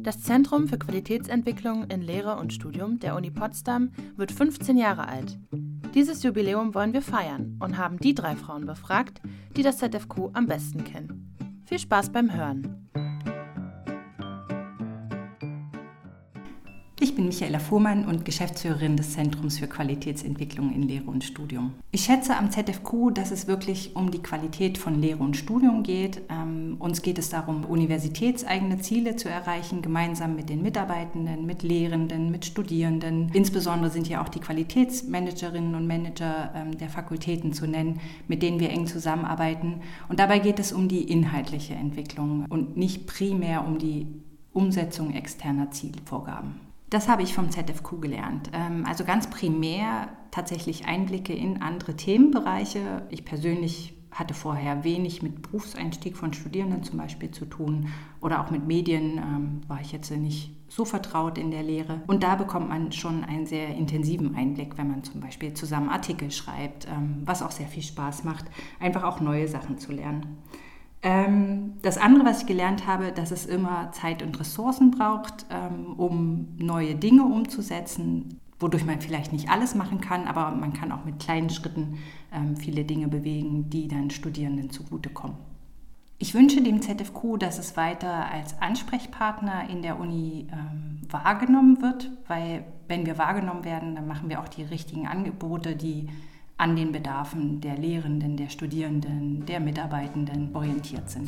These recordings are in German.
Das Zentrum für Qualitätsentwicklung in Lehre und Studium der Uni Potsdam wird 15 Jahre alt. Dieses Jubiläum wollen wir feiern und haben die 3 Frauen befragt, die das ZFQ am besten kennen. Viel Spaß beim Hören! Ich bin Michaela Fuhrmann und Geschäftsführerin des Zentrums für Qualitätsentwicklung in Lehre und Studium. Ich schätze am ZFQ, dass es wirklich um die Qualität von Lehre und Studium geht. Uns geht es darum, universitätseigene Ziele zu erreichen, gemeinsam mit den Mitarbeitenden, mit Lehrenden, mit Studierenden. Insbesondere sind ja auch die Qualitätsmanagerinnen und Manager der Fakultäten zu nennen, mit denen wir eng zusammenarbeiten. Und dabei geht es um die inhaltliche Entwicklung und nicht primär um die Umsetzung externer Zielvorgaben. Das habe ich vom ZFQ gelernt. Also ganz primär tatsächlich Einblicke in andere Themenbereiche. Ich persönlich hatte vorher wenig mit Berufseinstieg von Studierenden zum Beispiel zu tun oder auch mit Medien war ich jetzt nicht so vertraut in der Lehre. Und da bekommt man schon einen sehr intensiven Einblick, wenn man zum Beispiel zusammen Artikel schreibt, was auch sehr viel Spaß macht, einfach auch neue Sachen zu lernen. Das andere, was ich gelernt habe, dass es immer Zeit und Ressourcen braucht, um neue Dinge umzusetzen, wodurch man vielleicht nicht alles machen kann, aber man kann auch mit kleinen Schritten viele Dinge bewegen, die dann Studierenden zugutekommen. Ich wünsche dem ZFQ, dass es weiter als Ansprechpartner in der Uni wahrgenommen wird, weil wenn wir wahrgenommen werden, dann machen wir auch die richtigen Angebote, die an den Bedarfen der Lehrenden, der Studierenden, der Mitarbeitenden orientiert sind.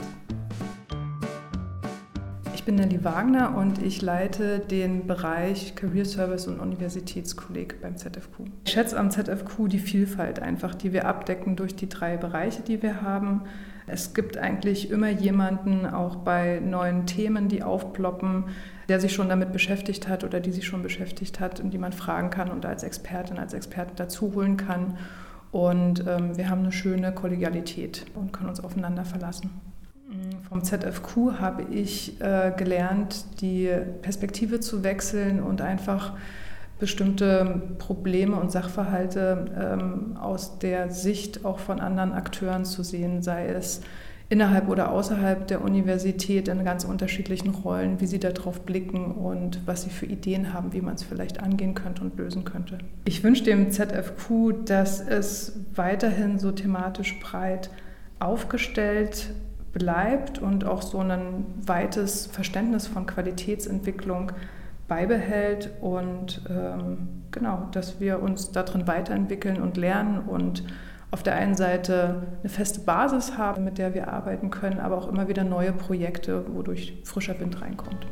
Ich bin Nelly Wagner und ich leite den Bereich Career Service und Universitätskolleg beim ZFQ. Ich schätze am ZFQ die Vielfalt einfach, die wir abdecken durch die 3 Bereiche, die wir haben. Es gibt eigentlich immer jemanden, auch bei neuen Themen, die aufploppen, der sich schon damit beschäftigt hat oder die sich schon beschäftigt hat und die man fragen kann und als Expertin, als Experten dazu holen kann. Und wir haben eine schöne Kollegialität und können uns aufeinander verlassen. Vom ZFQ habe ich gelernt, die Perspektive zu wechseln und einfach bestimmte Probleme und Sachverhalte aus der Sicht auch von anderen Akteuren zu sehen, sei es innerhalb oder außerhalb der Universität in ganz unterschiedlichen Rollen, wie sie darauf blicken und was sie für Ideen haben, wie man es vielleicht angehen könnte und lösen könnte. Ich wünsche dem ZFQ, dass es weiterhin so thematisch breit aufgestellt bleibt und auch so ein weites Verständnis von Qualitätsentwicklung beibehält und dass wir uns darin weiterentwickeln und lernen und auf der einen Seite eine feste Basis haben, mit der wir arbeiten können, aber auch immer wieder neue Projekte, wodurch frischer Wind reinkommt.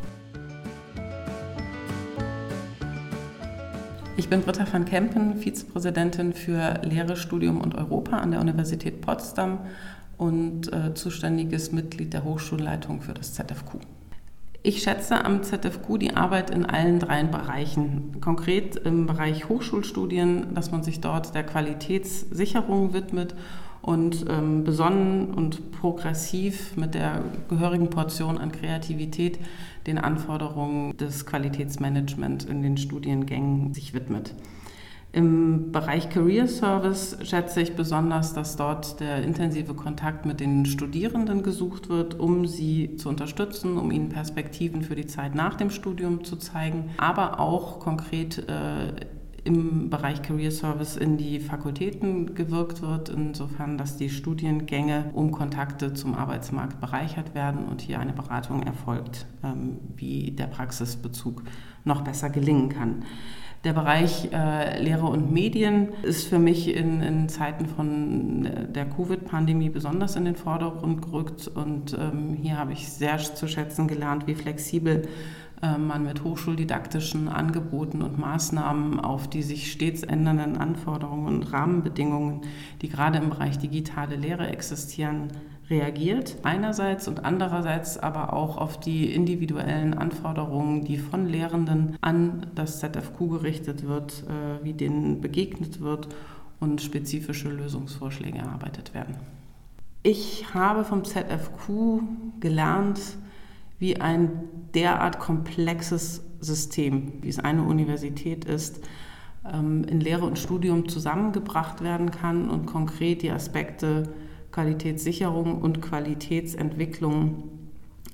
Ich bin Britta van Kempen, Vizepräsidentin für Lehre, Studium und Europa an der Universität Potsdam und zuständiges Mitglied der Hochschulleitung für das ZFQ. Ich schätze am ZFQ die Arbeit in allen 3 Bereichen. Konkret im Bereich Hochschulstudien, dass man sich dort der Qualitätssicherung widmet und besonnen und progressiv mit der gehörigen Portion an Kreativität den Anforderungen des Qualitätsmanagements in den Studiengängen sich widmet. Im Bereich Career Service schätze ich besonders, dass dort der intensive Kontakt mit den Studierenden gesucht wird, um sie zu unterstützen, um ihnen Perspektiven für die Zeit nach dem Studium zu zeigen, aber auch konkret im Bereich Career Service in die Fakultäten gewirkt wird, insofern, dass die Studiengänge um Kontakte zum Arbeitsmarkt bereichert werden und hier eine Beratung erfolgt, wie der Praxisbezug noch besser gelingen kann. Der Bereich Lehre und Medien ist für mich in Zeiten von der Covid-Pandemie besonders in den Vordergrund gerückt und hier habe ich sehr zu schätzen gelernt, wie flexibel man mit hochschuldidaktischen Angeboten und Maßnahmen auf die sich stets ändernden Anforderungen und Rahmenbedingungen, die gerade im Bereich digitale Lehre existieren, reagiert einerseits und andererseits aber auch auf die individuellen Anforderungen, die von Lehrenden an das ZFQ gerichtet wird, wie denen begegnet wird und spezifische Lösungsvorschläge erarbeitet werden. Ich habe vom ZFQ gelernt, wie ein derart komplexes System, wie es eine Universität ist, in Lehre und Studium zusammengebracht werden kann und konkret die Aspekte Qualitätssicherung und Qualitätsentwicklung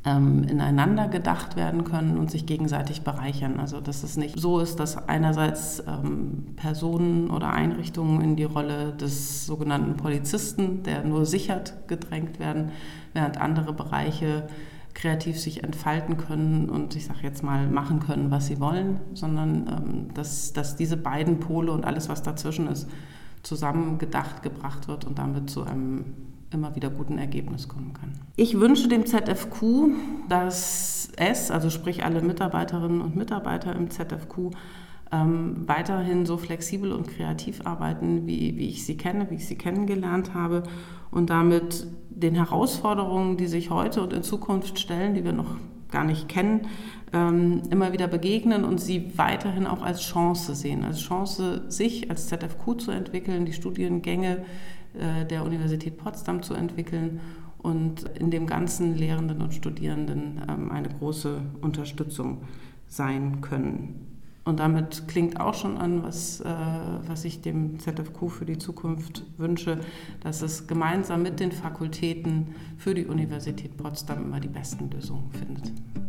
ineinander gedacht werden können und sich gegenseitig bereichern. Also dass es nicht so ist, dass einerseits Personen oder Einrichtungen in die Rolle des sogenannten Polizisten, der nur sichert, gedrängt werden, während andere Bereiche kreativ sich entfalten können und ich sage jetzt mal machen können, was sie wollen, sondern dass diese beiden Pole und alles, was dazwischen ist, zusammen gebracht wird und damit zu einem immer wieder guten Ergebnis kommen kann. Ich wünsche dem ZFQ, dass es, also sprich alle Mitarbeiterinnen und Mitarbeiter im ZFQ, weiterhin so flexibel und kreativ arbeiten, wie ich sie kenne, wie ich sie kennengelernt habe und damit den Herausforderungen, die sich heute und in Zukunft stellen, die wir noch gar nicht kennen, immer wieder begegnen und sie weiterhin auch als Chance sehen. Als Chance, sich als ZFQ zu entwickeln, die Studiengänge der Universität Potsdam zu entwickeln und in dem ganzen Lehrenden und Studierenden eine große Unterstützung sein können. Und damit klingt auch schon an, was ich dem ZFQ für die Zukunft wünsche, dass es gemeinsam mit den Fakultäten für die Universität Potsdam immer die besten Lösungen findet.